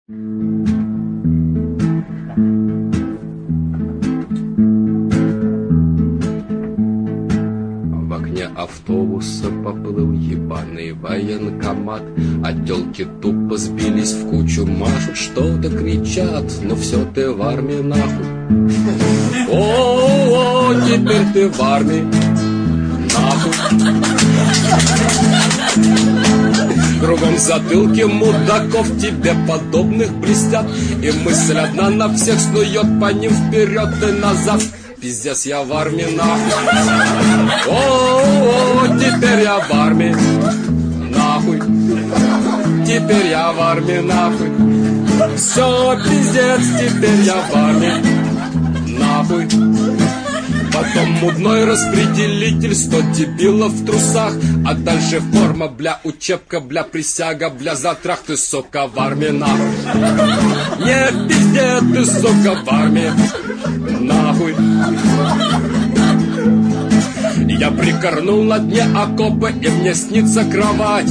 В окне автобуса поплыл ебаный военкомат, а тёлки тупо сбились в кучу, машут, что-то кричат, но все ты в армии нахуй. О, теперь ты в армии нахуй. Кругом затылки мудаков тебе подобных блестят, и мысль одна на всех снует по ним вперед и назад. Пиздец, я в армии нахуй. О, теперь я в армии нахуй. Теперь я в армии нахуй. Все, пиздец, теперь я в армии нахуй. Потом мудной распределитель, 100 дебилов в трусах, а дальше форма, бля, учебка, бля, присяга, бля, затрах, ты, сука, в армии нахуй. Не пиздец, ты, сука, в армии нахуй. Я прикорнул на дне окопа, и мне снится кровать.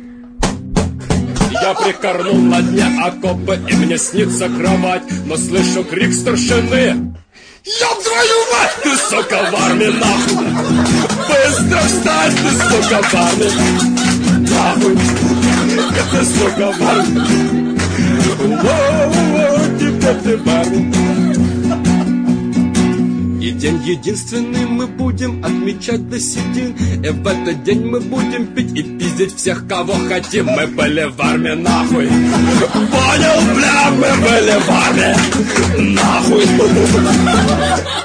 Я прикорнул на дне окопа, и мне снится кровать, но слышу крик старшины: ёб твою мать, ты, сука, в армии нахуй. Быстро встань, ты, сука, в армии нахуй. Ты, сука, в армии. Воу-воу, теперь ты в армии. И день единственный мы будем отмечать до седин, и в этот день мы будем пить и пиздить всех, кого хотим. Мы были в армии нахуй. Понял, бля, мы были в армии нахуй.